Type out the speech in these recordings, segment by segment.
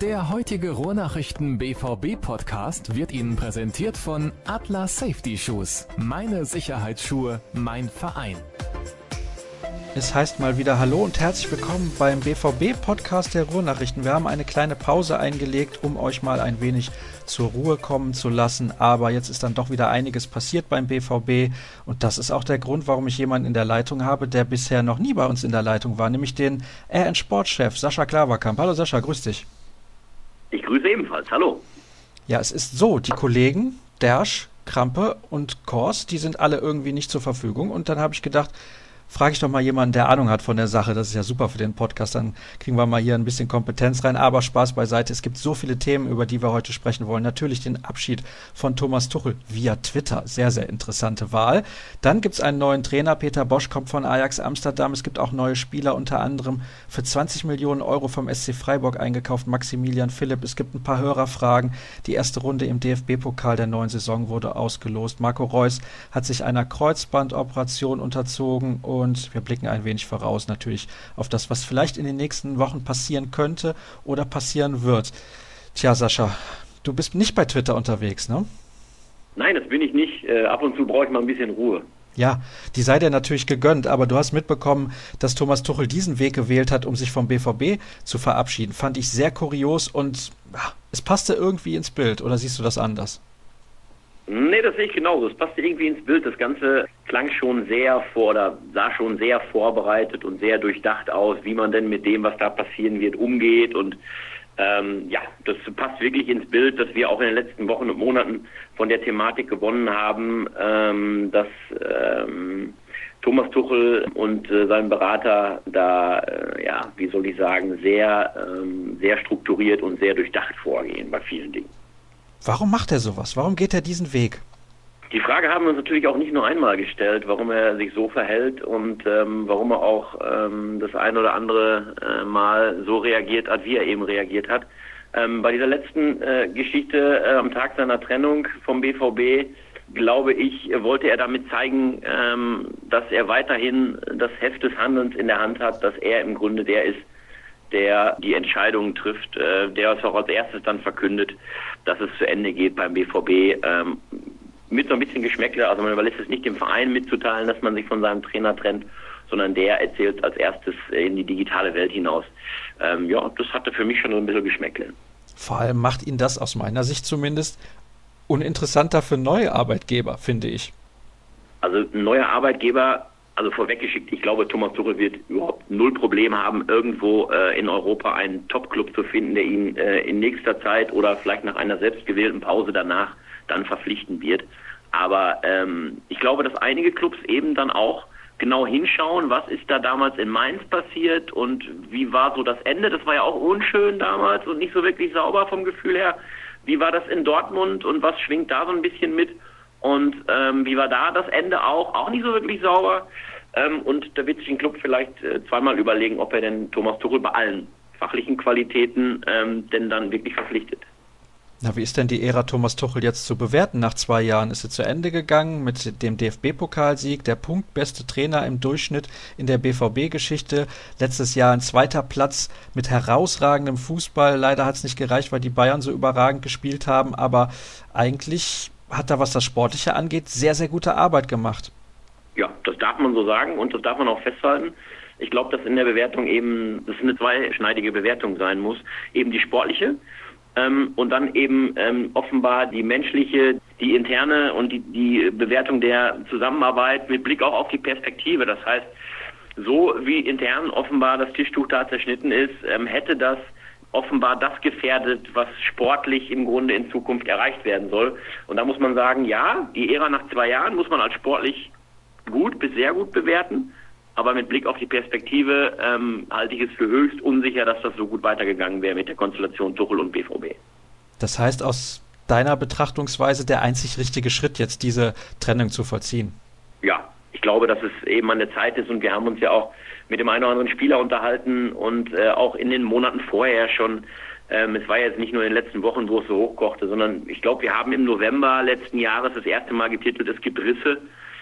Der heutige Ruhrnachrichten BVB Podcast wird Ihnen präsentiert von Atlas Safety Shoes. Meine Sicherheitsschuhe, mein Verein. Es heißt mal wieder Hallo und herzlich willkommen beim BVB-Podcast der Ruhrnachrichten. Wir haben eine kleine Pause eingelegt, um euch mal ein wenig zur Ruhe kommen zu lassen. Aber jetzt ist dann doch wieder einiges passiert beim BVB. Und das ist auch der Grund, warum ich jemanden in der Leitung habe, der bisher noch nie bei uns in der Leitung war. Nämlich den RN-Sportchef Sascha Klaverkamp. Hallo Sascha, grüß dich. Ich grüße ebenfalls. Hallo. Ja, es ist so, die Kollegen Dersch, Krampe und Kors, die sind alle irgendwie nicht zur Verfügung. Und dann habe ich gedacht, frage ich doch mal jemanden, der Ahnung hat von der Sache. Das ist ja super für den Podcast. Dann kriegen wir mal hier ein bisschen Kompetenz rein. Aber Spaß beiseite. Es gibt so viele Themen, über die wir heute sprechen wollen. Natürlich den Abschied von Thomas Tuchel via Twitter. Sehr, sehr interessante Wahl. Dann gibt es einen neuen Trainer. Peter Bosz kommt von Ajax Amsterdam. Es gibt auch neue Spieler, unter anderem für 20 Millionen Euro vom SC Freiburg eingekauft. Maximilian Philipp. Es gibt ein paar Hörerfragen. Die erste Runde im DFB-Pokal der neuen Saison wurde ausgelost. Marco Reus hat sich einer Kreuzbandoperation unterzogen und wir blicken ein wenig voraus natürlich auf das, was vielleicht in den nächsten Wochen passieren könnte oder passieren wird. Tja, Sascha, du bist nicht bei Twitter unterwegs, ne? Nein, das bin ich nicht. Ab und zu brauche ich mal ein bisschen Ruhe. Ja, die sei dir natürlich gegönnt, aber du hast mitbekommen, dass Thomas Tuchel diesen Weg gewählt hat, um sich vom BVB zu verabschieden. Fand ich sehr kurios und es passte irgendwie ins Bild. Oder siehst du das anders? Nee, das sehe ich genauso. Es passte irgendwie ins Bild. Das Ganze klang schon sah schon sehr vorbereitet und sehr durchdacht aus, wie man denn mit dem, was da passieren wird, umgeht. Und das passt wirklich ins Bild, dass wir auch in den letzten Wochen und Monaten von der Thematik gewonnen haben, dass Thomas Tuchel und sein Berater da, sehr strukturiert und sehr durchdacht vorgehen bei vielen Dingen. Warum macht er sowas? Warum geht er diesen Weg? Die Frage haben wir uns natürlich auch nicht nur einmal gestellt, warum er sich so verhält und warum er auch das ein oder andere Mal so reagiert hat, wie er eben reagiert hat. Bei dieser letzten Geschichte am Tag seiner Trennung vom BVB, glaube ich, wollte er damit zeigen, dass er weiterhin das Heft des Handelns in der Hand hat, dass er im Grunde der ist, der die Entscheidungen trifft, der es auch als erstes dann verkündet, dass es zu Ende geht beim BVB, mit so ein bisschen Geschmäckle. Also man überlässt es nicht dem Verein mitzuteilen, dass man sich von seinem Trainer trennt, sondern der erzählt als erstes in die digitale Welt hinaus. Das hatte für mich schon so ein bisschen Geschmäckle. Vor allem macht ihn das aus meiner Sicht zumindest uninteressanter für neue Arbeitgeber, finde ich. Also ein neuer Arbeitgeber, also vorweggeschickt, ich glaube, Thomas Tuchel wird überhaupt null Problem haben, irgendwo in Europa einen Top-Club zu finden, der ihn in nächster Zeit oder vielleicht nach einer selbstgewählten Pause danach dann verpflichten wird. Aber ich glaube, dass einige Clubs eben dann auch genau hinschauen, was ist da damals in Mainz passiert und wie war so das Ende. Das war ja auch unschön damals und nicht so wirklich sauber vom Gefühl her. Wie war das in Dortmund und was schwingt da so ein bisschen mit? Und wie war da das Ende auch nicht so wirklich sauber. Und da wird sich ein Club vielleicht zweimal überlegen, ob er denn Thomas Tuchel bei allen fachlichen Qualitäten denn dann wirklich verpflichtet. Na, wie ist denn die Ära Thomas Tuchel jetzt zu bewerten? Nach 2 Jahren ist sie zu Ende gegangen mit dem DFB-Pokalsieg, der punktbeste Trainer im Durchschnitt in der BVB-Geschichte. Letztes Jahr ein 2. Platz mit herausragendem Fußball. Leider hat es nicht gereicht, weil die Bayern so überragend gespielt haben, aber eigentlich hat er, was das Sportliche angeht, sehr, sehr gute Arbeit gemacht. Ja, das darf man so sagen und das darf man auch festhalten. Ich glaube, dass in der Bewertung eben, das eine zweischneidige Bewertung sein muss, eben die sportliche und dann eben offenbar die menschliche, die interne und die Bewertung der Zusammenarbeit mit Blick auch auf die Perspektive. Das heißt, so wie intern offenbar das Tischtuch da zerschnitten ist, hätte das offenbar das gefährdet, was sportlich im Grunde in Zukunft erreicht werden soll. Und da muss man sagen, ja, die Ära nach 2 Jahren muss man als sportlich gut bis sehr gut bewerten, aber mit Blick auf die Perspektive halte ich es für höchst unsicher, dass das so gut weitergegangen wäre mit der Konstellation Tuchel und BVB. Das heißt, aus deiner Betrachtungsweise der einzig richtige Schritt, jetzt diese Trennung zu vollziehen? Ja, ich glaube, dass es eben an der Zeit ist und wir haben uns ja auch mit dem einen oder anderen Spieler unterhalten und auch in den Monaten vorher schon. Es war jetzt nicht nur in den letzten Wochen, wo es so hochkochte, sondern ich glaube, wir haben im November letzten Jahres das erste Mal getitelt, es gibt Risse.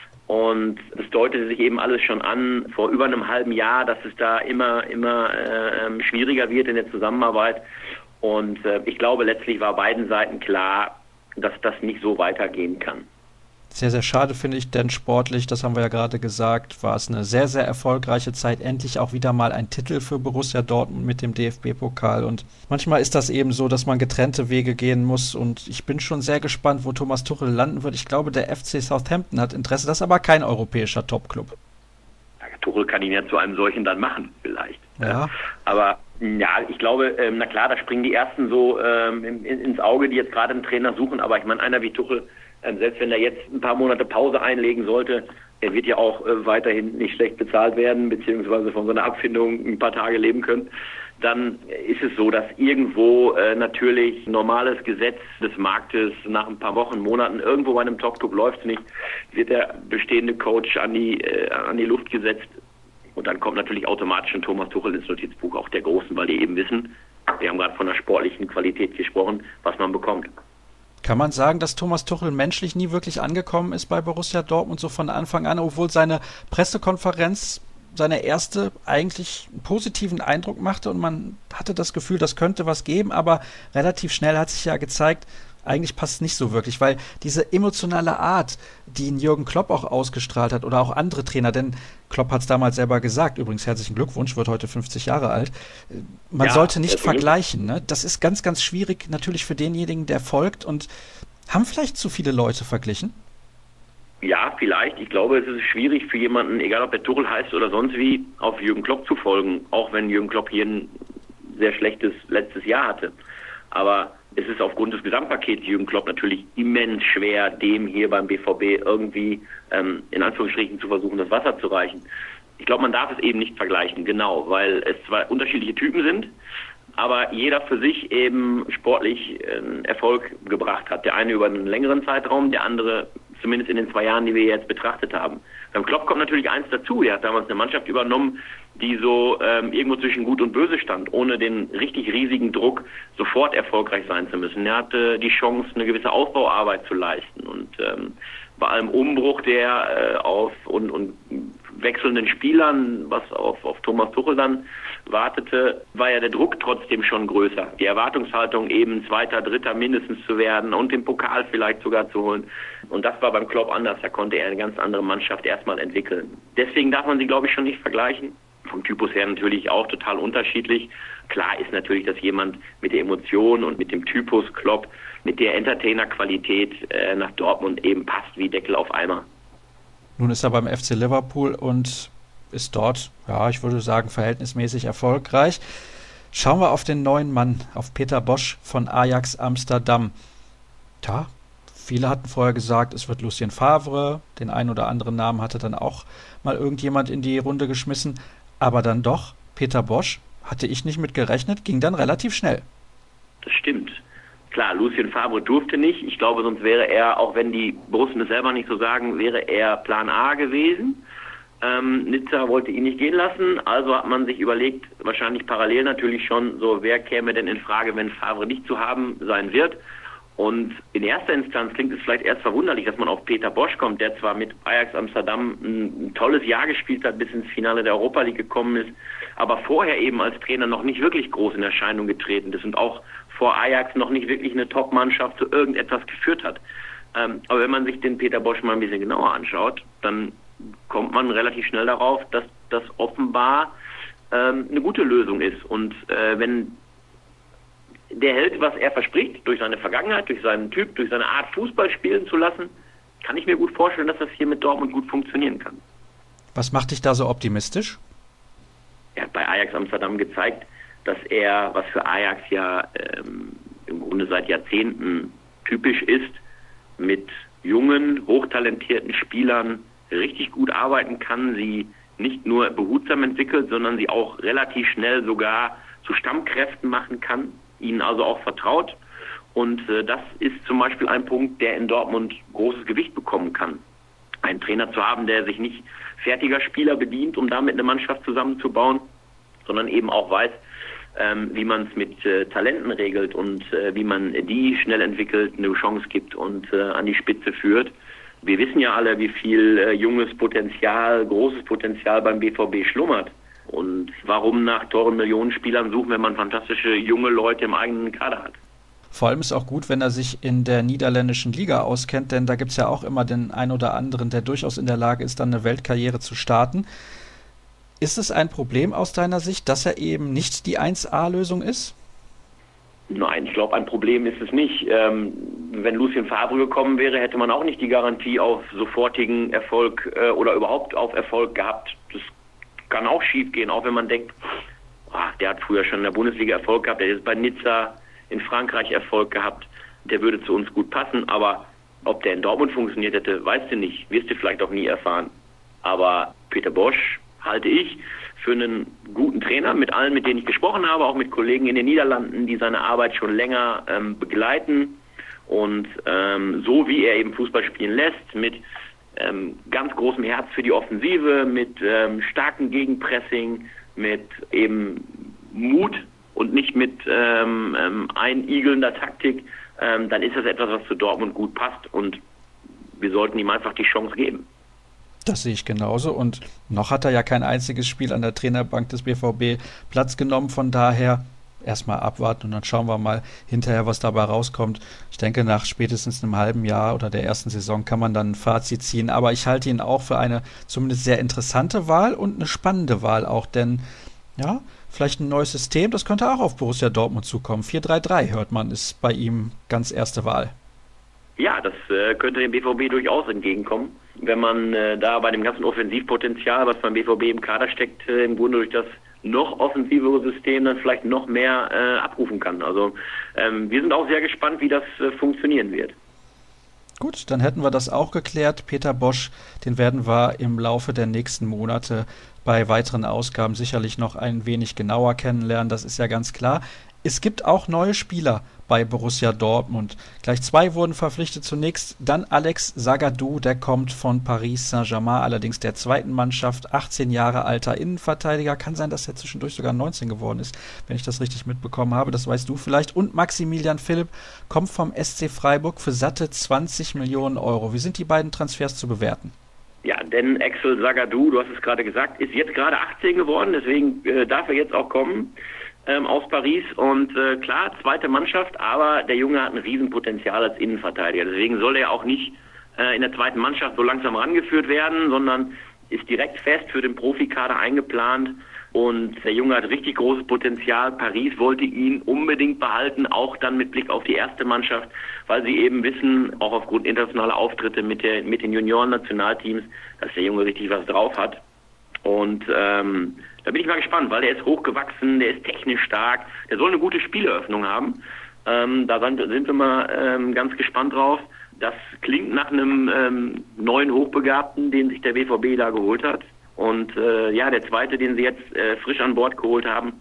Und es deutete sich eben alles schon an, vor über einem halben Jahr, dass es da immer schwieriger wird in der Zusammenarbeit. Und ich glaube, letztlich war beiden Seiten klar, dass das nicht so weitergehen kann. Sehr, sehr schade finde ich, denn sportlich, das haben wir ja gerade gesagt, war es eine sehr, sehr erfolgreiche Zeit. Endlich auch wieder mal ein Titel für Borussia Dortmund mit dem DFB-Pokal. Und manchmal ist das eben so, dass man getrennte Wege gehen muss. Und ich bin schon sehr gespannt, wo Thomas Tuchel landen wird. Ich glaube, der FC Southampton hat Interesse. Das ist aber kein europäischer Topclub. Tuchel kann ihn ja zu einem solchen dann machen, vielleicht. Ja. Aber ja, ich glaube, na klar, da springen die Ersten so ins Auge, die jetzt gerade einen Trainer suchen. Aber ich meine, einer wie Tuchel, selbst wenn er jetzt ein paar Monate Pause einlegen sollte, er wird ja auch weiterhin nicht schlecht bezahlt werden, beziehungsweise von so einer Abfindung ein paar Tage leben können, dann ist es so, dass irgendwo natürlich normales Gesetz des Marktes nach ein paar Wochen, Monaten, irgendwo bei einem Top-Club läuft es nicht, wird der bestehende Coach an die Luft gesetzt und dann kommt natürlich automatisch ein Thomas Tuchel ins Notizbuch, auch der Großen, weil die eben wissen, wir haben gerade von der sportlichen Qualität gesprochen, was man bekommt. Kann man sagen, dass Thomas Tuchel menschlich nie wirklich angekommen ist bei Borussia Dortmund, so von Anfang an, obwohl seine Pressekonferenz, seine erste, eigentlich einen positiven Eindruck machte und man hatte das Gefühl, das könnte was geben, aber relativ schnell hat sich ja gezeigt, eigentlich passt es nicht so wirklich, weil diese emotionale Art, die ihn Jürgen Klopp auch ausgestrahlt hat oder auch andere Trainer, denn Klopp hat es damals selber gesagt, übrigens herzlichen Glückwunsch, wird heute 50 Jahre alt, man sollte nicht vergleichen, ne? Das ist ganz, ganz schwierig natürlich für denjenigen, der folgt und haben vielleicht zu viele Leute verglichen? Ja, vielleicht. Ich glaube, es ist schwierig für jemanden, egal ob er Tuchel heißt oder sonst wie, auf Jürgen Klopp zu folgen, auch wenn Jürgen Klopp hier ein sehr schlechtes letztes Jahr hatte. Aber es ist aufgrund des Gesamtpakets Jürgen Klopp natürlich immens schwer, dem hier beim BVB irgendwie in Anführungsstrichen zu versuchen, das Wasser zu reichen. Ich glaube, man darf es eben nicht vergleichen, genau, weil es zwar unterschiedliche Typen sind, aber jeder für sich eben sportlich Erfolg gebracht hat. Der eine über einen längeren Zeitraum, der andere zumindest in den 2 Jahren, die wir jetzt betrachtet haben. Beim Klopp kommt natürlich eins dazu. Der hat damals eine Mannschaft übernommen, die so irgendwo zwischen Gut und Böse stand, ohne den richtig riesigen Druck, sofort erfolgreich sein zu müssen. Er hatte die Chance, eine gewisse Aufbauarbeit zu leisten. Und bei allem Umbruch der und wechselnden Spielern, was auf Thomas Tuchel dann wartete, war ja der Druck trotzdem schon größer. Die Erwartungshaltung eben Zweiter, Dritter mindestens zu werden und den Pokal vielleicht sogar zu holen. Und das war beim Klopp anders. Da konnte er eine ganz andere Mannschaft erstmal entwickeln. Deswegen darf man sie, glaube ich, schon nicht vergleichen. Vom Typus her natürlich auch total unterschiedlich. Klar ist natürlich, dass jemand mit der Emotion und mit dem Typus Klopp, mit der Entertainer-Qualität nach Dortmund eben passt wie Deckel auf Eimer. Nun ist er beim FC Liverpool und ist dort, ja, ich würde sagen, verhältnismäßig erfolgreich. Schauen wir auf den neuen Mann, auf Peter Bosz von Ajax Amsterdam. Ja, viele hatten vorher gesagt, es wird Lucien Favre. Den einen oder anderen Namen hatte dann auch mal irgendjemand in die Runde geschmissen. Aber dann doch, Peter Bosz, hatte ich nicht mit gerechnet, ging dann relativ schnell. Das stimmt. Klar, Lucien Favre durfte nicht. Ich glaube, sonst wäre er, auch wenn die Borussen es selber nicht so sagen, wäre er Plan A gewesen. Nizza wollte ihn nicht gehen lassen, also hat man sich überlegt, wahrscheinlich parallel natürlich schon, so wer käme denn in Frage, wenn Favre nicht zu haben sein wird. Und in erster Instanz klingt es vielleicht erst verwunderlich, dass man auf Peter Bosz kommt, der zwar mit Ajax Amsterdam ein tolles Jahr gespielt hat, bis ins Finale der Europa League gekommen ist, aber vorher eben als Trainer noch nicht wirklich groß in Erscheinung getreten ist und auch vor Ajax noch nicht wirklich eine Top-Mannschaft zu irgendetwas geführt hat. Aber wenn man sich den Peter Bosz mal ein bisschen genauer anschaut, dann kommt man relativ schnell darauf, dass das offenbar eine gute Lösung ist. Und wenn der hält, was er verspricht, durch seine Vergangenheit, durch seinen Typ, durch seine Art, Fußball spielen zu lassen, kann ich mir gut vorstellen, dass das hier mit Dortmund gut funktionieren kann. Was macht dich da so optimistisch? Er hat bei Ajax Amsterdam gezeigt, dass er, was für Ajax ja im Grunde seit Jahrzehnten typisch ist, mit jungen, hochtalentierten Spielern richtig gut arbeiten kann, sie nicht nur behutsam entwickelt, sondern sie auch relativ schnell sogar zu Stammkräften machen kann, ihnen also auch vertraut. Und das ist zum Beispiel ein Punkt, der in Dortmund großes Gewicht bekommen kann. Einen Trainer zu haben, der sich nicht fertiger Spieler bedient, um damit eine Mannschaft zusammenzubauen, sondern eben auch weiß, wie man es mit Talenten regelt und wie man die schnell entwickelt, eine Chance gibt und an die Spitze führt. Wir wissen ja alle, wie viel junges Potenzial, großes Potenzial beim BVB schlummert. Und warum nach teuren Millionenspielern suchen, wenn man fantastische junge Leute im eigenen Kader hat? Vor allem ist auch gut, wenn er sich in der niederländischen Liga auskennt, denn da gibt es ja auch immer den einen oder anderen, der durchaus in der Lage ist, dann eine Weltkarriere zu starten. Ist es ein Problem aus deiner Sicht, dass er eben nicht die 1A-Lösung ist? Nein, ich glaube, ein Problem ist es nicht. Wenn Lucien Favre gekommen wäre, hätte man auch nicht die Garantie auf sofortigen Erfolg oder überhaupt auf Erfolg gehabt. Das kann auch schief gehen, auch wenn man denkt, der hat früher schon in der Bundesliga Erfolg gehabt, der ist bei Nizza in Frankreich Erfolg gehabt, der würde zu uns gut passen, aber ob der in Dortmund funktioniert hätte, weißt du nicht, wirst du vielleicht auch nie erfahren. Aber Peter Bosz halte ich für einen guten Trainer, mit allen, mit denen ich gesprochen habe, auch mit Kollegen in den Niederlanden, die seine Arbeit schon länger begleiten und so wie er eben Fußball spielen lässt, mit ganz großem Herz für die Offensive, mit starkem Gegenpressing, mit eben Mut und nicht mit einigelnder Taktik, dann ist das etwas, was zu Dortmund gut passt und wir sollten ihm einfach die Chance geben. Das sehe ich genauso und noch hat er ja kein einziges Spiel an der Trainerbank des BVB Platz genommen, von daher erstmal abwarten und dann schauen wir mal hinterher, was dabei rauskommt. Ich denke, nach spätestens einem halben Jahr oder der ersten Saison kann man dann ein Fazit ziehen, aber ich halte ihn auch für eine zumindest sehr interessante Wahl und eine spannende Wahl auch, denn ja, vielleicht ein neues System, das könnte auch auf Borussia Dortmund zukommen. 4-3-3 hört man, ist bei ihm ganz erste Wahl. Ja, das könnte dem BVB durchaus entgegenkommen, wenn man da bei dem ganzen Offensivpotenzial, was beim BVB im Kader steckt, im Grunde durch das noch offensivere System dann vielleicht noch mehr abrufen kann. Also wir sind auch sehr gespannt, wie das funktionieren wird. Gut, dann hätten wir das auch geklärt. Peter Bosz, den werden wir im Laufe der nächsten Monate bei weiteren Ausgaben sicherlich noch ein wenig genauer kennenlernen, das ist ja ganz klar. Es gibt auch neue Spieler bei Borussia Dortmund. Gleich 2 wurden verpflichtet. Zunächst dann Alex Zagadou, der kommt von Paris Saint-Germain, allerdings der zweiten Mannschaft, 18 Jahre alter Innenverteidiger. Kann sein, dass er zwischendurch sogar 19 geworden ist, wenn ich das richtig mitbekommen habe. Das weißt du vielleicht. Und Maximilian Philipp kommt vom SC Freiburg für satte 20 Millionen Euro. Wie sind die beiden Transfers zu bewerten? Ja, denn Axel Zagadou, du hast es gerade gesagt, ist jetzt gerade 18 geworden, deswegen darf er jetzt auch kommen. Aus Paris und klar, zweite Mannschaft, aber der Junge hat ein Riesenpotenzial als Innenverteidiger. Deswegen soll er auch nicht in der zweiten Mannschaft so langsam rangeführt werden, sondern ist direkt fest für den Profikader eingeplant und der Junge hat richtig großes Potenzial. Paris wollte ihn unbedingt behalten, auch dann mit Blick auf die erste Mannschaft, weil sie eben wissen, auch aufgrund internationaler Auftritte mit den Junioren-Nationalteams, dass der Junge richtig was drauf hat. Und da bin ich mal gespannt, weil der ist hochgewachsen, der ist technisch stark, der soll eine gute Spieleröffnung haben. Da sind wir mal ganz gespannt drauf. Das klingt nach einem neuen Hochbegabten, den sich der BVB da geholt hat. Und der zweite, den sie jetzt frisch an Bord geholt haben,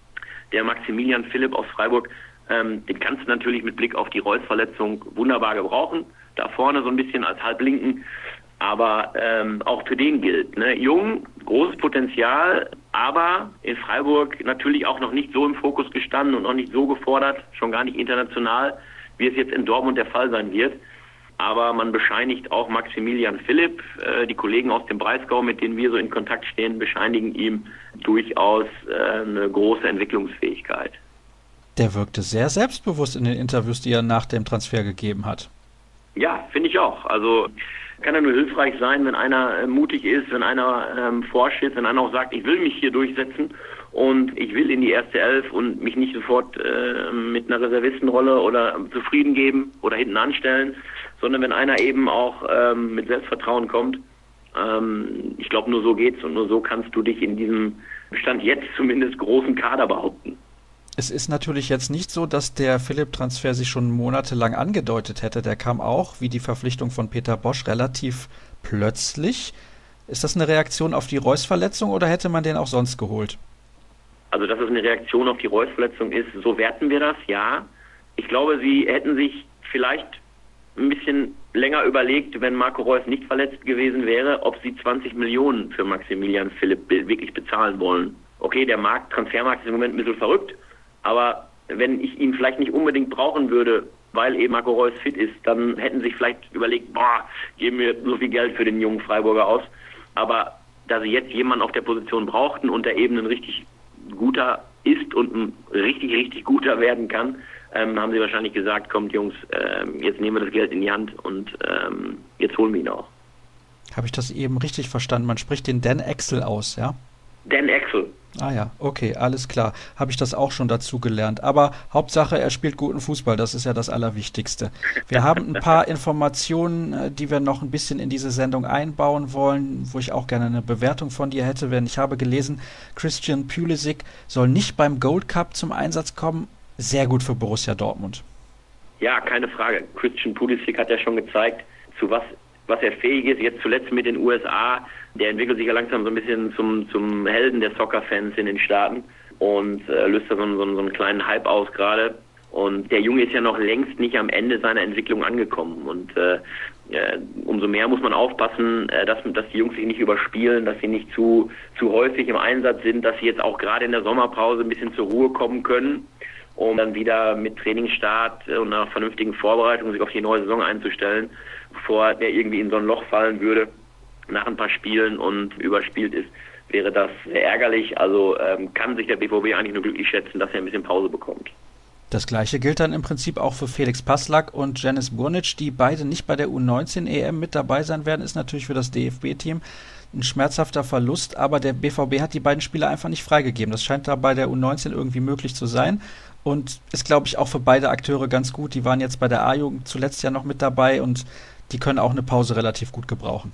der Maximilian Philipp aus Freiburg, den kannst du natürlich mit Blick auf die Reus-Verletzung wunderbar gebrauchen. Da vorne so ein bisschen als Halblinken. Aber auch für den gilt, ne? Jung, großes Potenzial, aber in Freiburg natürlich auch noch nicht so im Fokus gestanden und noch nicht so gefordert, schon gar nicht international, wie es jetzt in Dortmund der Fall sein wird. Aber man bescheinigt auch Maximilian Philipp, die Kollegen aus dem Breisgau, mit denen wir so in Kontakt stehen, bescheinigen ihm durchaus eine große Entwicklungsfähigkeit. Der wirkte sehr selbstbewusst in den Interviews, die er nach dem Transfer gegeben hat. Ja, finde ich auch. Also kann ja nur hilfreich sein, wenn einer mutig ist, wenn einer forsch ist, wenn einer auch sagt, ich will mich hier durchsetzen und ich will in die erste Elf und mich nicht sofort mit einer Reservistenrolle oder zufrieden geben oder hinten anstellen, sondern wenn einer eben auch mit Selbstvertrauen kommt. Ich glaube, nur so geht's und nur so kannst du dich in diesem Stand jetzt zumindest großen Kader behaupten. Es ist natürlich jetzt nicht so, dass der Philipp-Transfer sich schon monatelang angedeutet hätte. Der kam auch, wie die Verpflichtung von Peter Bosz, relativ plötzlich. Ist das eine Reaktion auf die Reus-Verletzung oder hätte man den auch sonst geholt? Also, dass es eine Reaktion auf die Reus-Verletzung ist, so werten wir das, ja. Ich glaube, sie hätten sich vielleicht ein bisschen länger überlegt, wenn Marco Reus nicht verletzt gewesen wäre, ob sie 20 Millionen für Maximilian Philipp wirklich bezahlen wollen. Okay, der Transfermarkt ist im Moment ein bisschen verrückt, aber wenn ich ihn vielleicht nicht unbedingt brauchen würde, weil eben Marco Reus fit ist, dann hätten sie sich vielleicht überlegt, geben wir so viel Geld für den jungen Freiburger aus. Aber da sie jetzt jemanden auf der Position brauchten und der eben ein richtig guter ist und ein richtig, richtig guter werden kann, haben sie wahrscheinlich gesagt, kommt Jungs, jetzt nehmen wir das Geld in die Hand und jetzt holen wir ihn auch. Habe ich das eben richtig verstanden? Man spricht den Dan Axel aus, ja? Dan Axel. Ah ja, okay, alles klar. Habe ich das auch schon dazu gelernt. Aber Hauptsache, er spielt guten Fußball, das ist ja das Allerwichtigste. Wir haben ein paar Informationen, die wir noch ein bisschen in diese Sendung einbauen wollen, wo ich auch gerne eine Bewertung von dir hätte. Denn ich habe gelesen, Christian Pulisic soll nicht beim Gold Cup zum Einsatz kommen. Sehr gut für Borussia Dortmund. Ja, keine Frage. Christian Pulisic hat ja schon gezeigt, zu was er fähig ist. Jetzt zuletzt mit den USA. Der entwickelt sich ja langsam so ein bisschen zum Helden der Soccer-Fans in den Staaten und löst da so einen kleinen Hype aus gerade. Und der Junge ist ja noch längst nicht am Ende seiner Entwicklung angekommen. Und umso mehr muss man aufpassen, dass die Jungs sich nicht überspielen, dass sie nicht zu häufig im Einsatz sind, dass sie jetzt auch gerade in der Sommerpause ein bisschen zur Ruhe kommen können, um dann wieder mit Trainingsstart und einer vernünftigen Vorbereitung sich auf die neue Saison einzustellen, bevor der irgendwie in so ein Loch fallen würde nach ein paar Spielen und überspielt ist, wäre das sehr ärgerlich. Also kann sich der BVB eigentlich nur glücklich schätzen, dass er ein bisschen Pause bekommt. Das Gleiche gilt dann im Prinzip auch für Felix Passlack und Janis Burnic, die beide nicht bei der U19-EM mit dabei sein werden, ist natürlich für das DFB-Team ein schmerzhafter Verlust, aber der BVB hat die beiden Spieler einfach nicht freigegeben. Das scheint da bei der U19 irgendwie möglich zu sein und ist, glaube ich, auch für beide Akteure ganz gut. Die waren jetzt bei der A-Jugend zuletzt ja noch mit dabei und die können auch eine Pause relativ gut gebrauchen.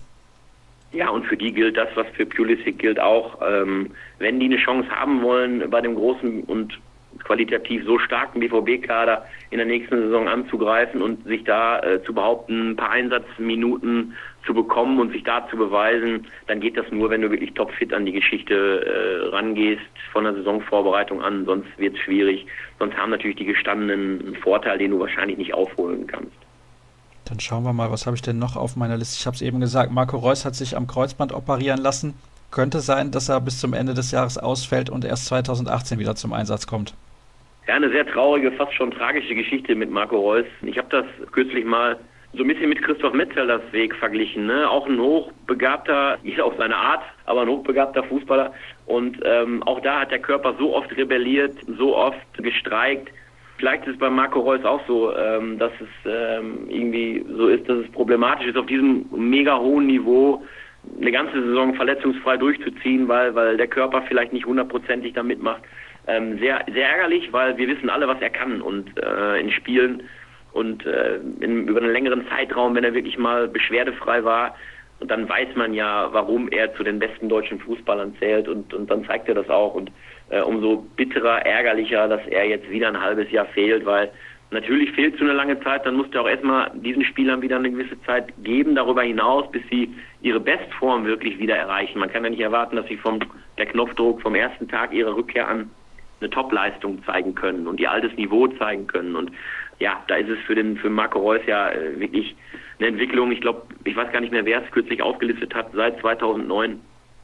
Ja, und für die gilt das, was für Pulisic gilt auch. Wenn die eine Chance haben wollen, bei dem großen und qualitativ so starken BVB-Kader in der nächsten Saison anzugreifen und sich da zu behaupten, ein paar Einsatzminuten zu bekommen und sich da zu beweisen, dann geht das nur, wenn du wirklich topfit an die Geschichte rangehst, von der Saisonvorbereitung an, sonst wird es schwierig. Sonst haben natürlich die Gestandenen einen Vorteil, den du wahrscheinlich nicht aufholen kannst. Dann schauen wir mal, was habe ich denn noch auf meiner Liste? Ich habe es eben gesagt, Marco Reus hat sich am Kreuzband operieren lassen. Könnte sein, dass er bis zum Ende des Jahres ausfällt und erst 2018 wieder zum Einsatz kommt. Ja, eine sehr traurige, fast schon tragische Geschichte mit Marco Reus. Ich habe das kürzlich mal so ein bisschen mit Christoph Metzelers Weg verglichen. Ne? Auch ein hochbegabter, jeder auf seine Art, aber ein hochbegabter Fußballer. Und auch da hat der Körper so oft rebelliert, so oft gestreikt. Vielleicht ist es bei Marco Reus auch so, dass es irgendwie so ist, dass es problematisch ist, auf diesem mega hohen Niveau eine ganze Saison verletzungsfrei durchzuziehen, weil der Körper vielleicht nicht hundertprozentig da mitmacht. Sehr, sehr ärgerlich, weil wir wissen alle, was er kann und in Spielen und über einen längeren Zeitraum, wenn er wirklich mal beschwerdefrei war, und dann weiß man ja, warum er zu den besten deutschen Fußballern zählt und dann zeigt er das auch und umso bitterer, ärgerlicher, dass er jetzt wieder ein halbes Jahr fehlt, weil natürlich fehlt so eine lange Zeit, dann musst du auch erstmal diesen Spielern wieder eine gewisse Zeit geben, darüber hinaus, bis sie ihre Bestform wirklich wieder erreichen. Man kann ja nicht erwarten, dass sie der Knopfdruck vom ersten Tag ihrer Rückkehr an eine Top-Leistung zeigen können und ihr altes Niveau zeigen können. Und ja, da ist es für Marco Reus ja wirklich eine Entwicklung. Ich glaube, ich weiß gar nicht mehr, wer es kürzlich aufgelistet hat, seit 2009.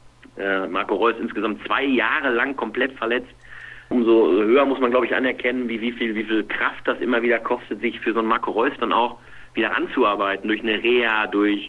Marco Reus insgesamt 2 Jahre lang komplett verletzt. Umso höher muss man, glaube ich, anerkennen, wie viel Kraft das immer wieder kostet, sich für so einen Marco Reus dann auch wieder anzuarbeiten, durch eine Reha, durch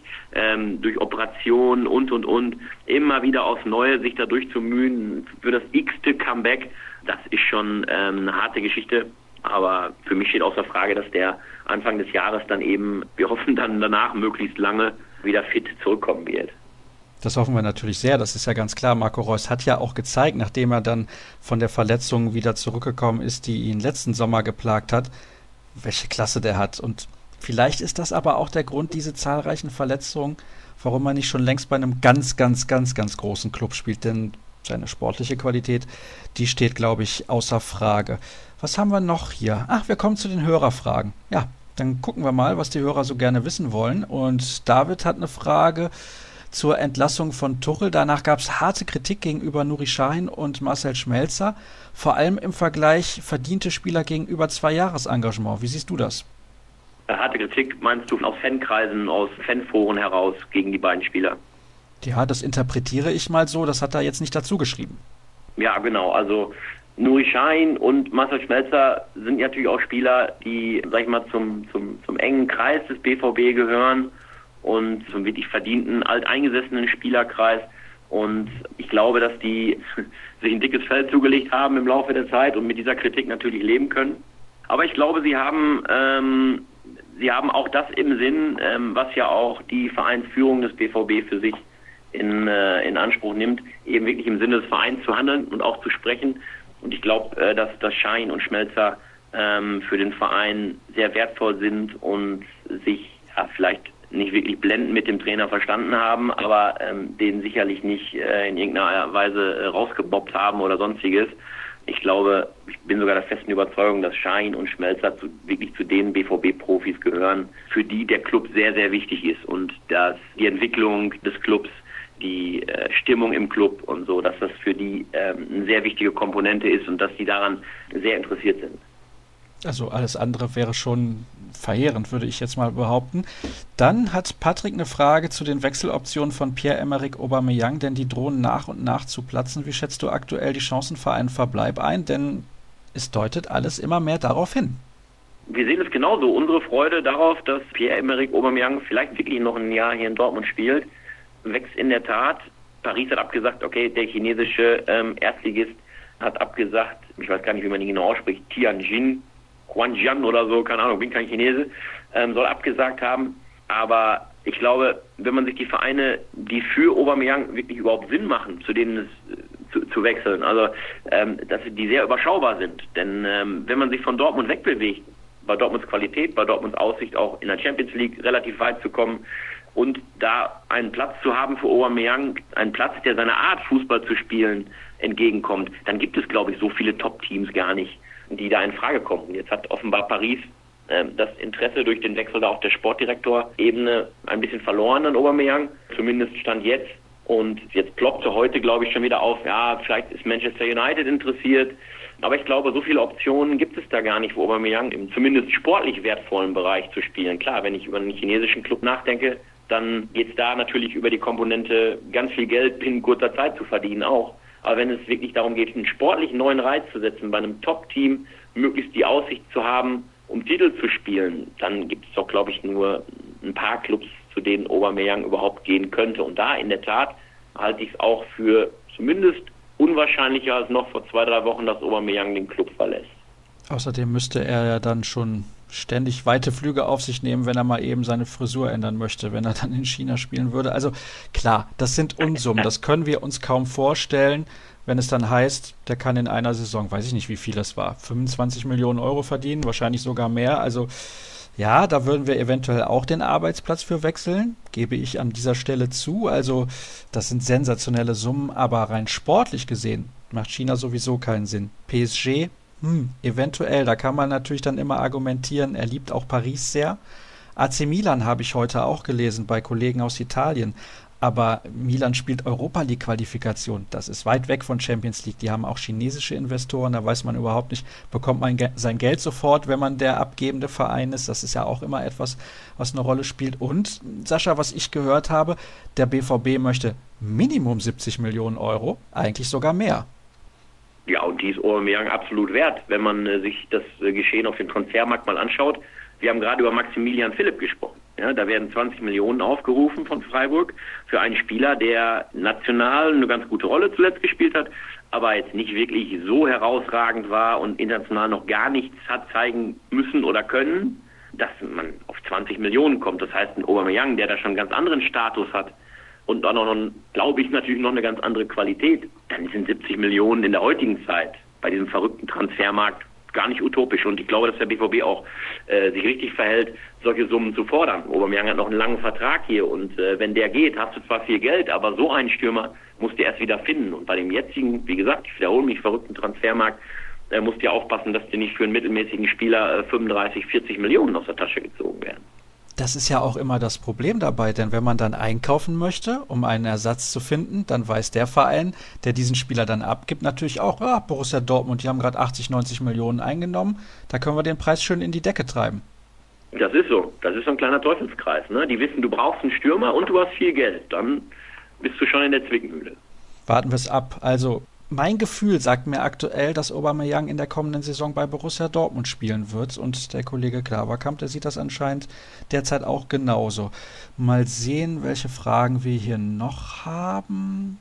Operationen und. Immer wieder aufs Neue sich da durchzumühen für das x-te Comeback. Das ist schon eine harte Geschichte. Aber für mich steht außer Frage, dass der Anfang des Jahres dann eben, wir hoffen dann danach möglichst lange, wieder fit zurückkommen wird. Das hoffen wir natürlich sehr, das ist ja ganz klar. Marco Reus hat ja auch gezeigt, nachdem er dann von der Verletzung wieder zurückgekommen ist, die ihn letzten Sommer geplagt hat, welche Klasse der hat. Und vielleicht ist das aber auch der Grund, diese zahlreichen Verletzungen, warum er nicht schon längst bei einem ganz, ganz, ganz, ganz großen Club spielt. Denn seine sportliche Qualität, die steht, glaube ich, außer Frage. Was haben wir noch hier? Ach, wir kommen zu den Hörerfragen. Ja, dann gucken wir mal, was die Hörer so gerne wissen wollen. Und David hat eine Frage zur Entlassung von Tuchel. Danach gab es harte Kritik gegenüber Nuri Sahin und Marcel Schmelzer. Vor allem im Vergleich verdiente Spieler gegenüber 2 Jahresengagement. Wie siehst du das? Harte Kritik meinst du aus Fankreisen, aus Fanforen heraus gegen die beiden Spieler? Ja, das interpretiere ich mal so. Das hat er jetzt nicht dazu geschrieben. Ja, genau. Also Nuri Sahin und Marcel Schmelzer sind natürlich auch Spieler, die, sag ich mal, zum engen Kreis des BVB gehören und zum wirklich verdienten, alteingesessenen Spielerkreis. Und ich glaube, dass die sich ein dickes Fell zugelegt haben im Laufe der Zeit und mit dieser Kritik natürlich leben können. Aber ich glaube, sie haben auch das im Sinn, was ja auch die Vereinsführung des BVB für sich in Anspruch nimmt, eben wirklich im Sinne des Vereins zu handeln und auch zu sprechen. Und ich glaube, dass Schein und Schmelzer für den Verein sehr wertvoll sind und sich vielleicht nicht wirklich blendend mit dem Trainer verstanden haben, aber den sicherlich nicht in irgendeiner Weise rausgebobbt haben oder sonstiges. Ich glaube, ich bin sogar der festen Überzeugung, dass Schein und Schmelzer wirklich zu den BVB-Profis gehören, für die der Club sehr, sehr wichtig ist und dass die Entwicklung des Clubs, die Stimmung im Club und so, dass das für die eine sehr wichtige Komponente ist und dass die daran sehr interessiert sind. Also alles andere wäre schon verheerend, würde ich jetzt mal behaupten. Dann hat Patrick eine Frage zu den Wechseloptionen von Pierre-Emerick Aubameyang, denn die drohen nach und nach zu platzen. Wie schätzt du aktuell die Chancen für einen Verbleib ein? Denn es deutet alles immer mehr darauf hin. Wir sehen es genauso. Unsere Freude darauf, dass Pierre-Emerick Aubameyang vielleicht wirklich noch ein Jahr hier in Dortmund spielt, wächst in der Tat. Paris hat abgesagt, okay, der chinesische Erstligist hat abgesagt, ich weiß gar nicht, wie man ihn genau ausspricht, Tianjin, Huanjian oder so, keine Ahnung, bin kein Chinese, soll abgesagt haben. Aber ich glaube, wenn man sich die Vereine, die für Aubameyang wirklich überhaupt Sinn machen, zu denen es zu wechseln, also dass die sehr überschaubar sind. Denn wenn man sich von Dortmund wegbewegt, bei Dortmunds Qualität, bei Dortmunds Aussicht auch in der Champions League relativ weit zu kommen und da einen Platz zu haben für Aubameyang, einen Platz, der seiner Art, Fußball zu spielen, entgegenkommt, dann gibt es, glaube ich, so viele Top-Teams gar nicht, die da in Frage kommen. Jetzt hat offenbar Paris das Interesse durch den Wechsel da auf der Sportdirektorebene ein bisschen verloren an Aubameyang, zumindest Stand jetzt. Und jetzt ploppte heute, glaube ich, schon wieder auf, ja, vielleicht ist Manchester United interessiert. Aber ich glaube, so viele Optionen gibt es da gar nicht, wo Aubameyang im zumindest sportlich wertvollen Bereich zu spielen. Klar, wenn ich über einen chinesischen Club nachdenke, dann geht es da natürlich über die Komponente, ganz viel Geld in kurzer Zeit zu verdienen auch. Aber wenn es wirklich darum geht, einen sportlichen neuen Reiz zu setzen, bei einem Top-Team möglichst die Aussicht zu haben, um Titel zu spielen, dann gibt es doch, glaube ich, nur ein paar Clubs, zu denen Aubameyang überhaupt gehen könnte. Und da in der Tat halte ich es auch für zumindest unwahrscheinlicher als noch vor 2-3 Wochen, dass Aubameyang den Club verlässt. Außerdem müsste er ja dann schon ständig weite Flüge auf sich nehmen, wenn er mal eben seine Frisur ändern möchte, wenn er dann in China spielen würde. Also klar, das sind Unsummen, das können wir uns kaum vorstellen, wenn es dann heißt, der kann in einer Saison, weiß ich nicht, wie viel das war, 25 Millionen Euro verdienen, wahrscheinlich sogar mehr. Also ja, da würden wir eventuell auch den Arbeitsplatz für wechseln, gebe ich an dieser Stelle zu. Also das sind sensationelle Summen, aber rein sportlich gesehen macht China sowieso keinen Sinn. PSG, eventuell, da kann man natürlich dann immer argumentieren, er liebt auch Paris sehr. AC Milan habe ich heute auch gelesen bei Kollegen aus Italien. Aber Milan spielt Europa-League-Qualifikation. Das ist weit weg von Champions League. Die haben auch chinesische Investoren. Da weiß man überhaupt nicht, bekommt man sein Geld sofort, wenn man der abgebende Verein ist. Das ist ja auch immer etwas, was eine Rolle spielt. Und, Sascha, was ich gehört habe, der BVB möchte Minimum 70 Millionen Euro, eigentlich sogar mehr. Ja, und die ist Aubameyang absolut wert, wenn man sich das Geschehen auf dem Transfermarkt mal anschaut. Wir haben gerade über Maximilian Philipp gesprochen. Ja, da werden 20 Millionen aufgerufen von Freiburg für einen Spieler, der national eine ganz gute Rolle zuletzt gespielt hat, aber jetzt nicht wirklich so herausragend war und international noch gar nichts hat zeigen müssen oder können, dass man auf 20 Millionen kommt. Das heißt, ein Aubameyang, der da schon einen ganz anderen Status hat und auch noch, glaube ich, natürlich noch eine ganz andere Qualität, dann sind 70 Millionen in der heutigen Zeit bei diesem verrückten Transfermarkt gar nicht utopisch. Und ich glaube, dass der BVB auch sich richtig verhält, solche Summen zu fordern. Aubameyang hat noch einen langen Vertrag hier und wenn der geht, hast du zwar viel Geld, aber so einen Stürmer musst du erst wieder finden. Und bei dem jetzigen, wie gesagt, ich wiederhole mich, verrückten Transfermarkt, musst du ja aufpassen, dass dir nicht für einen mittelmäßigen Spieler 35, 40 Millionen aus der Tasche gezogen werden. Das ist ja auch immer das Problem dabei, denn wenn man dann einkaufen möchte, um einen Ersatz zu finden, dann weiß der Verein, der diesen Spieler dann abgibt, natürlich auch, Borussia Dortmund, die haben gerade 80, 90 Millionen eingenommen, da können wir den Preis schön in die Decke treiben. Das ist so ein kleiner Teufelskreis. Ne? Die wissen, du brauchst einen Stürmer und du hast viel Geld, dann bist du schon in der Zwickmühle. Warten wir es ab. Also mein Gefühl sagt mir aktuell, dass Aubameyang in der kommenden Saison bei Borussia Dortmund spielen wird und der Kollege Klaverkamp, der sieht das anscheinend derzeit auch genauso. Mal sehen, welche Fragen wir hier noch haben.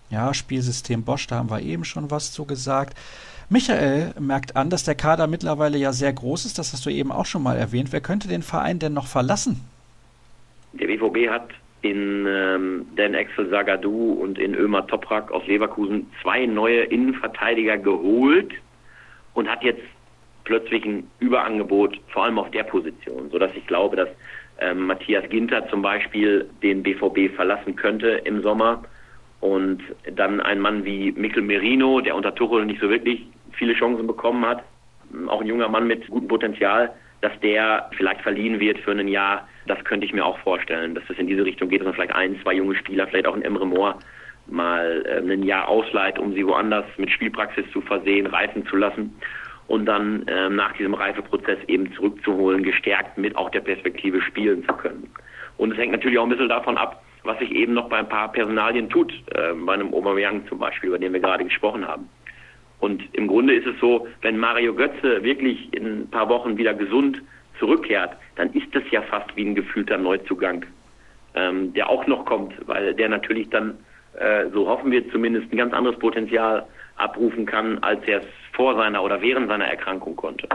Ja, Spielsystem Bosch, da haben wir eben schon was zu gesagt. Michael merkt an, dass der Kader mittlerweile ja sehr groß ist, das hast du eben auch schon mal erwähnt. Wer könnte den Verein denn noch verlassen? Der BVB hat in Dan Axel Zagadou und in Ömer Toprak aus Leverkusen 2 neue Innenverteidiger geholt und hat jetzt plötzlich ein Überangebot, vor allem auf der Position, sodass ich glaube, dass Matthias Ginter zum Beispiel den BVB verlassen könnte im Sommer. Und dann ein Mann wie Mikel Merino, der unter Tuchel nicht so wirklich viele Chancen bekommen hat, auch ein junger Mann mit gutem Potenzial, dass der vielleicht verliehen wird für ein Jahr, das könnte ich mir auch vorstellen, dass es in diese Richtung geht, dass man vielleicht 1, 2 junge Spieler, vielleicht auch ein Emre Mor, mal ein Jahr ausleiht, um sie woanders mit Spielpraxis zu versehen, reifen zu lassen und dann nach diesem Reifeprozess eben zurückzuholen, gestärkt mit auch der Perspektive spielen zu können. Und es hängt natürlich auch ein bisschen davon ab, was sich eben noch bei ein paar Personalien tut, bei einem Aubameyang zum Beispiel, über den wir gerade gesprochen haben. Und im Grunde ist es so, wenn Mario Götze wirklich in ein paar Wochen wieder gesund zurückkehrt, dann ist das ja fast wie ein gefühlter Neuzugang, der auch noch kommt, weil der natürlich dann, so hoffen wir zumindest, ein ganz anderes Potenzial abrufen kann, als er es vor seiner oder während seiner Erkrankung konnte.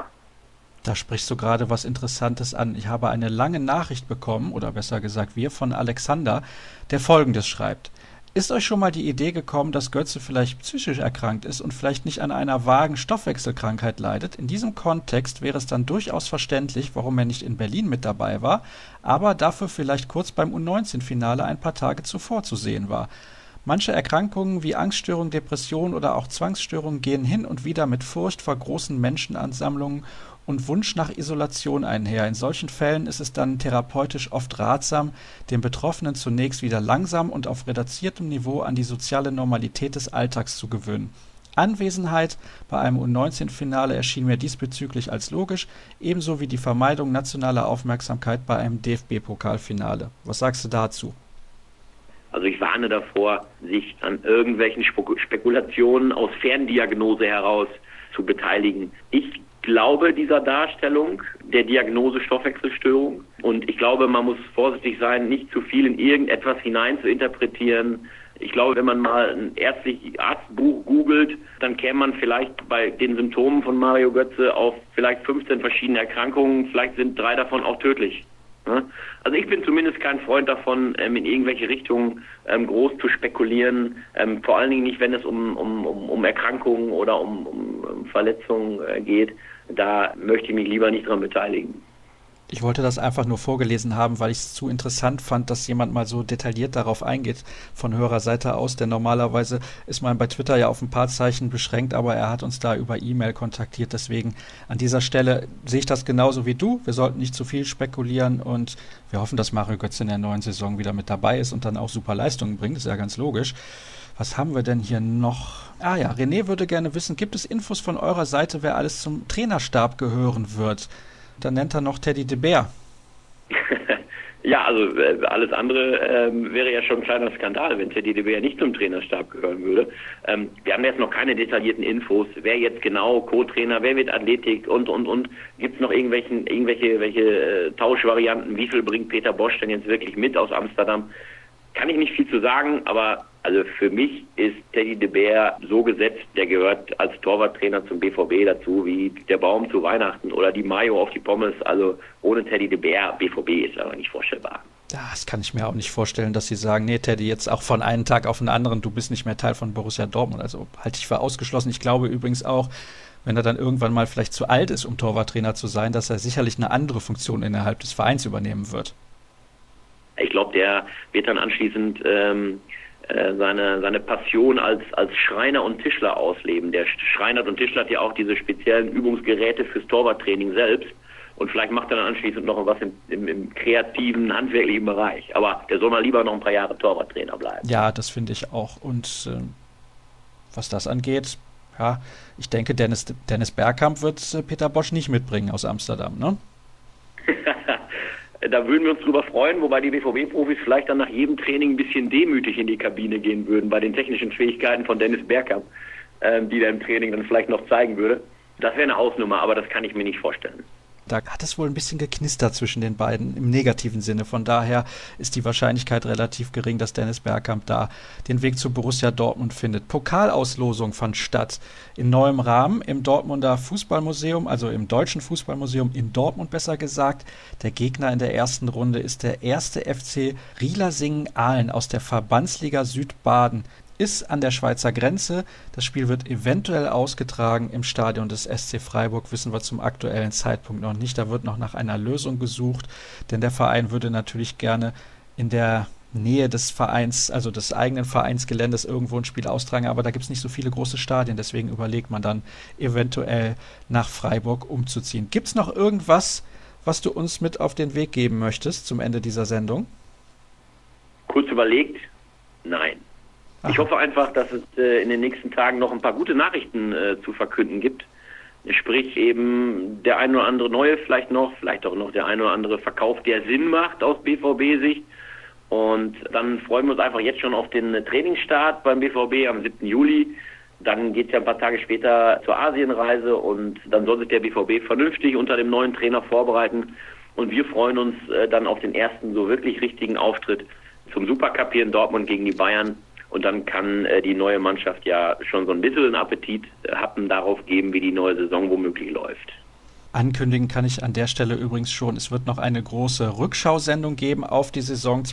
Da sprichst du gerade was Interessantes an. Ich habe eine lange Nachricht bekommen, oder besser gesagt wir, von Alexander, der Folgendes schreibt. Ist euch schon mal die Idee gekommen, dass Götze vielleicht psychisch erkrankt ist und vielleicht nicht an einer vagen Stoffwechselkrankheit leidet? In diesem Kontext wäre es dann durchaus verständlich, warum er nicht in Berlin mit dabei war, aber dafür vielleicht kurz beim U19-Finale ein paar Tage zuvor zu sehen war. Manche Erkrankungen wie Angststörung, Depression oder auch Zwangsstörungen gehen hin und wieder mit Furcht vor großen Menschenansammlungen und Wunsch nach Isolation einher. In solchen Fällen ist es dann therapeutisch oft ratsam, den Betroffenen zunächst wieder langsam und auf reduziertem Niveau an die soziale Normalität des Alltags zu gewöhnen. Anwesenheit bei einem U19-Finale erschien mir diesbezüglich als logisch, ebenso wie die Vermeidung nationaler Aufmerksamkeit bei einem DFB-Pokalfinale. Was sagst du dazu? Also ich warne davor, sich an irgendwelchen Spekulationen aus Ferndiagnose heraus zu beteiligen. Ich glaube dieser Darstellung der Diagnose Stoffwechselstörung und ich glaube, man muss vorsichtig sein, nicht zu viel in irgendetwas hinein zu interpretieren. Ich glaube, wenn man mal ein ärztliches Arztbuch googelt, dann käme man vielleicht bei den Symptomen von Mario Götze auf vielleicht 15 verschiedene Erkrankungen, vielleicht sind 3 davon auch tödlich. Also ich bin zumindest kein Freund davon, in irgendwelche Richtungen groß zu spekulieren, vor allen Dingen nicht, wenn es um Erkrankungen oder um Verletzungen geht. Da möchte ich mich lieber nicht dran beteiligen. Ich wollte das einfach nur vorgelesen haben, weil ich es zu interessant fand, dass jemand mal so detailliert darauf eingeht von Hörerseite aus, denn normalerweise ist man bei Twitter ja auf ein paar Zeichen beschränkt, aber er hat uns da über E-Mail kontaktiert, deswegen an dieser Stelle sehe ich das genauso wie du. Wir sollten nicht zu viel spekulieren und wir hoffen, dass Mario Götze in der neuen Saison wieder mit dabei ist und dann auch super Leistungen bringt, das ist ja ganz logisch. Was haben wir denn hier noch? Ah ja, René würde gerne wissen, gibt es Infos von eurer Seite, wer alles zum Trainerstab gehören wird? Dann nennt er noch Teddy de Beer. Ja, also alles andere wäre ja schon ein kleiner Skandal, wenn Teddy de Beer nicht zum Trainerstab gehören würde. Wir haben jetzt noch keine detaillierten Infos, wer jetzt genau Co-Trainer, wer wird Athletik und. Gibt es noch irgendwelche Tauschvarianten? Wie viel bringt Peter Bosch denn jetzt wirklich mit aus Amsterdam? Kann ich nicht viel zu sagen, aber also für mich ist Teddy de Beer so gesetzt, der gehört als Torwarttrainer zum BVB dazu, wie der Baum zu Weihnachten oder die Mayo auf die Pommes. Also ohne Teddy de Beer, BVB ist aber nicht vorstellbar. Das kann ich mir auch nicht vorstellen, dass sie sagen, nee Teddy, jetzt auch von einem Tag auf den anderen, du bist nicht mehr Teil von Borussia Dortmund. Also halte ich für ausgeschlossen. Ich glaube übrigens auch, wenn er dann irgendwann mal vielleicht zu alt ist, um Torwarttrainer zu sein, dass er sicherlich eine andere Funktion innerhalb des Vereins übernehmen wird. Ich glaube, der wird dann anschließend seine Passion als Schreiner und Tischler ausleben. Der Schreiner und Tischler hat ja auch diese speziellen Übungsgeräte fürs Torwarttraining selbst und vielleicht macht er dann anschließend noch was im kreativen, handwerklichen Bereich. Aber der soll mal lieber noch ein paar Jahre Torwarttrainer bleiben. Ja, das finde ich auch. Und was das angeht, ja, ich denke, Dennis Bergkamp wird Peter Bosch nicht mitbringen aus Amsterdam, ne? Da würden wir uns drüber freuen, wobei die BVB-Profis vielleicht dann nach jedem Training ein bisschen demütig in die Kabine gehen würden bei den technischen Fähigkeiten von Dennis Bergkamp, die er im Training dann vielleicht noch zeigen würde. Das wäre eine Hausnummer, aber das kann ich mir nicht vorstellen. Da hat es wohl ein bisschen geknistert zwischen den beiden im negativen Sinne. Von daher ist die Wahrscheinlichkeit relativ gering, dass Dennis Bergkamp da den Weg zu Borussia Dortmund findet. Pokalauslosung fand statt in neuem Rahmen im Dortmunder Fußballmuseum, also im Deutschen Fußballmuseum in Dortmund besser gesagt. Der Gegner in der ersten Runde ist der 1. FC Rielersingen-Aalen aus der Verbandsliga Südbaden. Ist an der Schweizer Grenze. Das Spiel wird eventuell ausgetragen im Stadion des SC Freiburg, wissen wir zum aktuellen Zeitpunkt noch nicht. Da wird noch nach einer Lösung gesucht, denn der Verein würde natürlich gerne in der Nähe des Vereins, also des eigenen Vereinsgeländes irgendwo ein Spiel austragen, aber da gibt es nicht so viele große Stadien, deswegen überlegt man dann eventuell nach Freiburg umzuziehen. Gibt es noch irgendwas, was du uns mit auf den Weg geben möchtest zum Ende dieser Sendung? Kurz überlegt, nein. Ich hoffe einfach, dass es in den nächsten Tagen noch ein paar gute Nachrichten zu verkünden gibt. Sprich eben der ein oder andere neue vielleicht auch noch der ein oder andere Verkauf, der Sinn macht aus BVB-Sicht. Und dann freuen wir uns einfach jetzt schon auf den Trainingsstart beim BVB am 7. Juli. Dann geht es ja ein paar Tage später zur Asienreise und dann soll sich der BVB vernünftig unter dem neuen Trainer vorbereiten. Und wir freuen uns dann auf den ersten so wirklich richtigen Auftritt zum Supercup hier in Dortmund gegen die Bayern. Und dann kann die neue Mannschaft ja schon so ein bisschen einen Appetit happen darauf geben, wie die neue Saison womöglich läuft. Ankündigen kann ich an der Stelle übrigens schon, es wird noch eine große Rückschausendung geben auf die Saison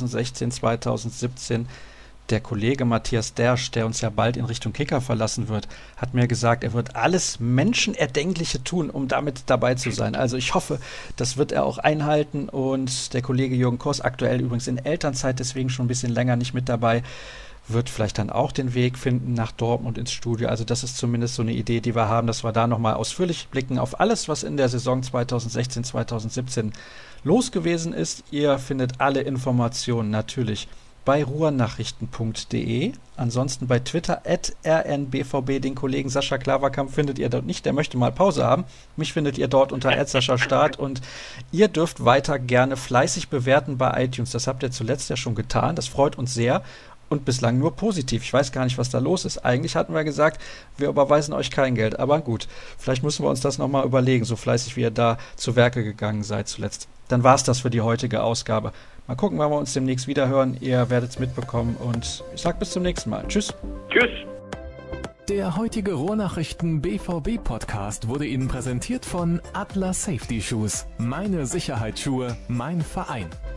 2016-2017. Der Kollege Matthias Dersch, der uns ja bald in Richtung Kicker verlassen wird, hat mir gesagt, er wird alles Menschenerdenkliche tun, um damit dabei zu sein. Also ich hoffe, das wird er auch einhalten. Und der Kollege Jürgen Kors, aktuell übrigens in Elternzeit, deswegen schon ein bisschen länger nicht mit dabei, wird vielleicht dann auch den Weg finden nach Dortmund ins Studio. Also das ist zumindest so eine Idee, die wir haben, dass wir da nochmal ausführlich blicken auf alles, was in der Saison 2016-2017 los gewesen ist. Ihr findet alle Informationen natürlich bei ruhrnachrichten.de. Ansonsten bei Twitter @rnbvb. Den Kollegen Sascha Klaverkamp findet ihr dort nicht, der möchte mal Pause haben. Mich findet ihr dort unter @SaschaStart und ihr dürft weiter gerne fleißig bewerten bei iTunes. Das habt ihr zuletzt ja schon getan, das freut uns sehr. Und bislang nur positiv. Ich weiß gar nicht, was da los ist. Eigentlich hatten wir gesagt, wir überweisen euch kein Geld. Aber gut, vielleicht müssen wir uns das nochmal überlegen, so fleißig wie ihr da zu Werke gegangen seid zuletzt. Dann war es das für die heutige Ausgabe. Mal gucken, wann wir uns demnächst wieder hören. Ihr werdet es mitbekommen und ich sage bis zum nächsten Mal. Tschüss. Tschüss. Der heutige Ruhrnachrichten BVB Podcast wurde Ihnen präsentiert von Adler Safety Shoes. Meine Sicherheitsschuhe, mein Verein.